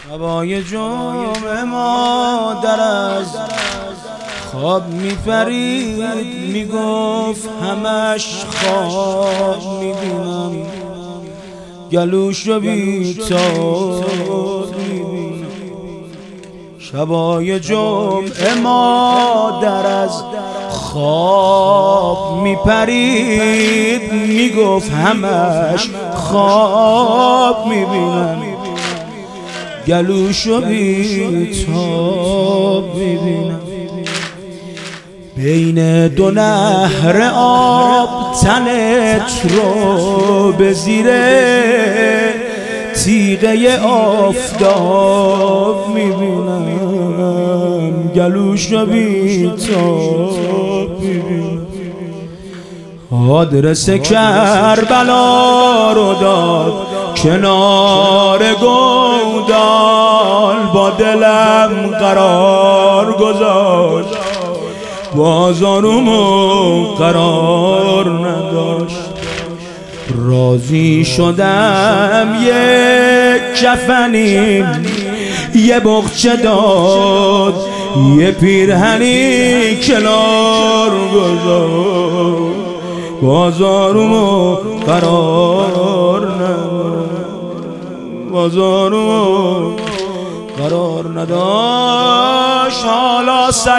شبای جمعه مادر از خواب میپرید، میگفت همش خواب میبینم، گلوشو بی‌تاب میبینم. شبای جمعه مادر از خواب میپرید، میگفت همش خواب میبینم، گلوشو بی‌تاب میبینم. بین دو نهر آب تنت رو به زیر تیغه آفتاب میبینم، گلوشو بی‌تاب میبینم. آدرس کربلا رو داد کنار گودال، با دلم قرار گذاشت، بازارومو قرار نداشت. راضی شدم یک کفنی یه بغچه داد، یه پیرهنی کنار گذاشت، بازارومو قرار نداشت، بازارومو قرار نداشت. حالا سر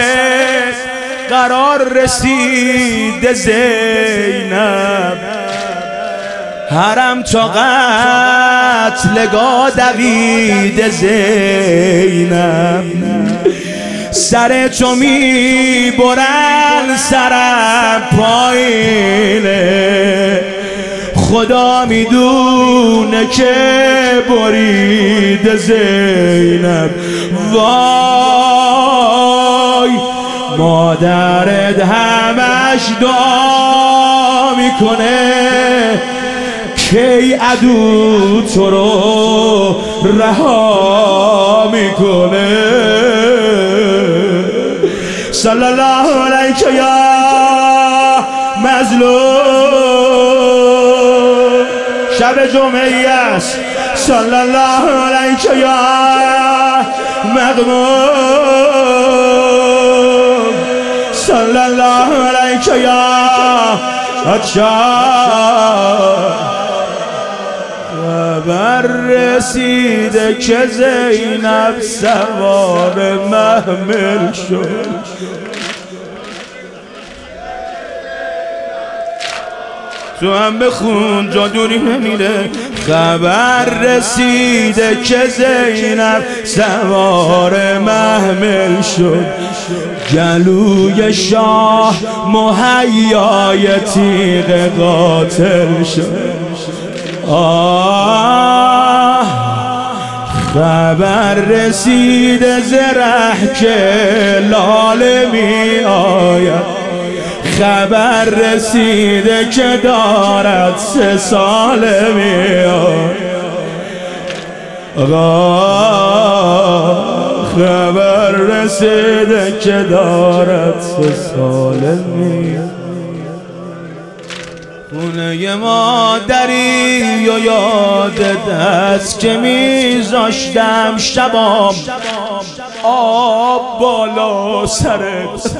قرار رسید زینب، حرم تا قتلگاه دوید زینب. سر تو میبرن سرم پایینه، خدا میدونه که برید زینب. وای مادرت همش دعا میکنه کی عدو تو رو رها میکنه. صلی الله علیک یا مظلوم، شب جمعه است. صلی الله علیک یا مغموم، صلی الله علیک یا عطشان. خبر رسیده که زینب سوار محمل شد، تو هم بخون جا دوری نمیره. خبر رسیده که زینب سوار محمل شد، گلوی شاه مهیای تیغ قاتل شد. خبر رسیده زره که لاله می آید، خبر رسیده که دارد 3 ساله می آید. خبر رسیده که دارد 3 ساله می آید. خونه مادری و یادت هست که میذاشتم شبام آب بالا سرت.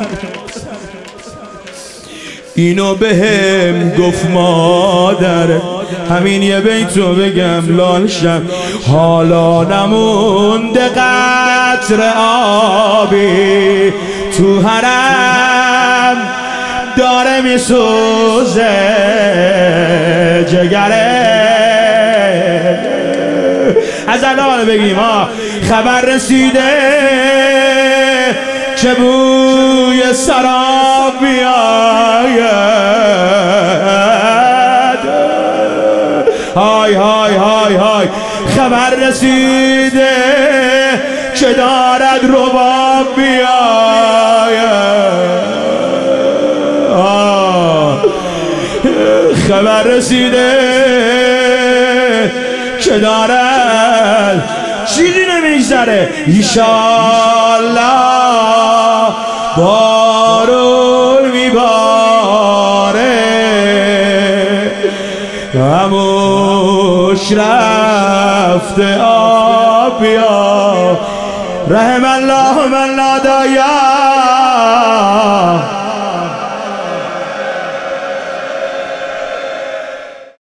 اینو بهم گفت مادر، همین یه بیتو بگم لال شم. حالا نمونده قطره آبی تو حرم، داره میسوزه جگره. از الان بگیم خبر رسیده که بوی سراب بیاید. های های های های خبر رسیده که دارد رباب بیاید. خبر رسیده که دارد چیزی نمیگذره. ایشالله بارون میباره، خاموش رفته آب بیا. رحم الله من نادى يا